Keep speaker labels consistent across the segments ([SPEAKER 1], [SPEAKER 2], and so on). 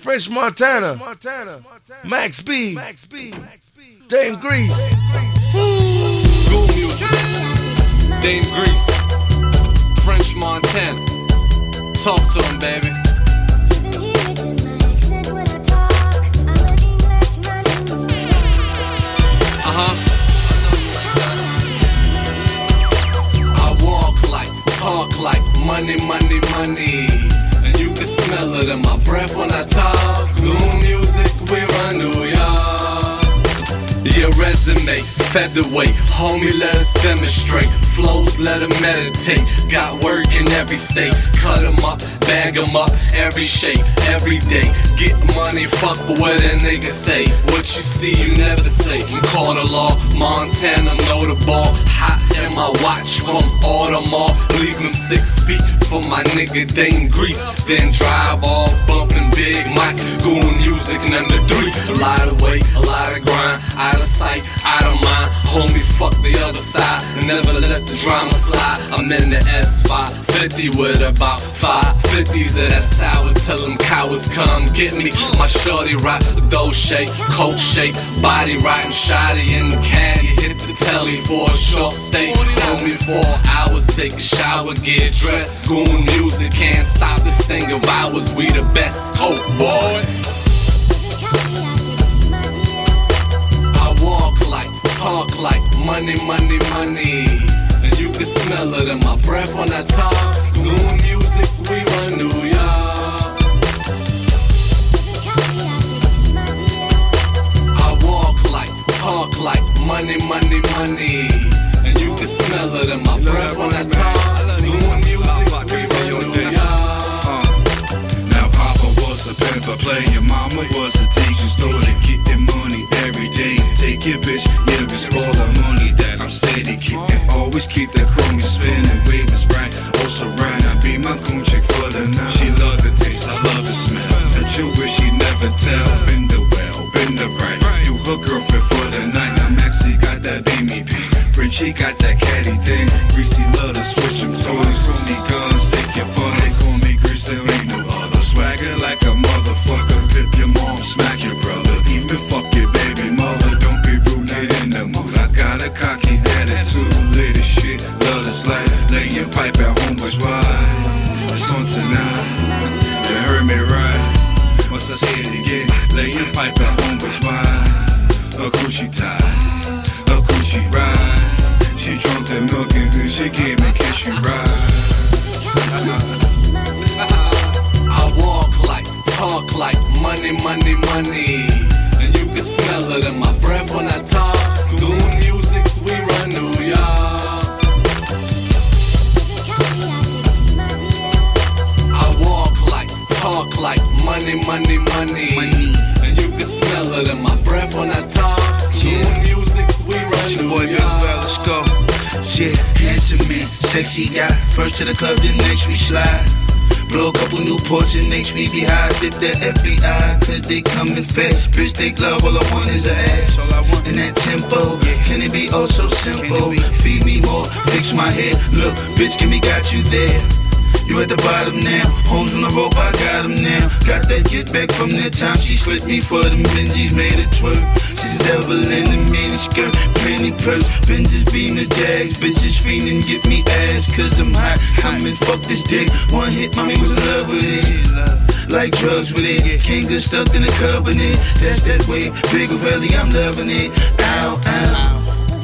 [SPEAKER 1] French Montana, Max B, Dame Grease.
[SPEAKER 2] Good music, Dame Grease, French Montana. Talk to him, baby. I walk like, talk like money, money, money. And you can smell it in my breath when I talk. New music, we run New York. Your resume, featherweight, homie, let us demonstrate. Flows, let them meditate. Got work in every state. Cut them up, bag them up, every shape, every day. Get money, fuck what a nigga say. What you see, you never say. You call the law, Montana, know the ball. Hot in my watch from Audemars. Leave him 6 feet for my nigga Dame Grease. Then drive off, bumping Big Mike. Goon music, number 3. A lot of weight, a lot of grind. Out of sight, out of mind. Homie, fuck the other side. Never let the drama slide. I'm in the S550 with about 550s of that sour. Tell them cowards come get me. My shorty rock the Dolce, coke shake, body riding shoddy in the caddy. Hit the telly for a short stay. Only 4 hours, take a shower, get dressed. Goon music, can't stop this thing of ours. We the best, coke boy. Talk like money, money, money. And you can smell it in my breath when I talk. New music, we run New York. I walk like, talk like money, money, money. And you can smell it in my breath when I talk. New music, we run New York.
[SPEAKER 3] Now Papa was a pimper, your mama was a thief. You started getting money every day. Take your bitch, yeah, we spoil the money that I'm steady keeping. Always keep the chromie spinning, wave is right, also right. I be my goon chick for the night. She love the taste, I love the smell. Touch your wish, she never tell. Been the well, been the right. You her girlfriend for the night. Now Maxie got that BMP, Frenchie got that caddy thing. Greasy love to switch them toys. Chromie guns, take your fun. They call me Grease, there ain't no other. Swagger like a motherfucker. Pip your mom, smack your brother. Even fuck your baby mother. Don't be rude, get in the mood. I got a cocky attitude. Lady shit, love the slide. Laying pipe at home was wide. It's on tonight. You heard me right. Once I say it again, laying pipe at home was wide. A coochie tie, a coochie ride. She drunk the milk and then she came and kiss you right.
[SPEAKER 2] I walk like, talk like money, money, money. And you can smell it in my breath when I talk. Goon music, we run New York. I walk like, talk like money, money, money. And you can smell it in my breath when I talk. Goon music, we run New York.
[SPEAKER 4] Let's go. Shit, handsome man, sexy guy. First to the club, then next we slide. Blow a couple new ports and next we be high. Dip that FBI, cause they coming fast. Bitch, they love, all I want is a ass. And that tempo, can it be oh so simple? Feed me more, fix my hair. Look, bitch, give me got you there. You at the bottom now, homes on the rope, I got them now. Got that get back from that time she slipped me for them Benjis, made it twerk. She's a devil in a mini skirt, plenty purse. Benjis being the Jags, bitches fiendin', get me ass, cause I'm hot. Come and fuck this dick, one hit, mommy was in love with it. Like drugs with it, can't get stuck in the cabinet. That's that way, big valley, I'm loving it. Ow, ow.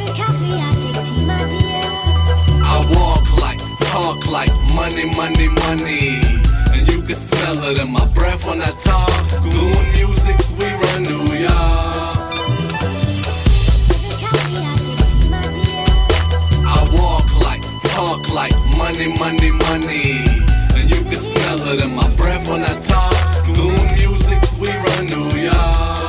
[SPEAKER 2] I walk like, talk like money, money, money. And you can smell it in my breath when I talk. Goon music, we run New York. I walk like, talk like money, money, money. And you can smell it in my breath when I talk. Goon music, we run New York.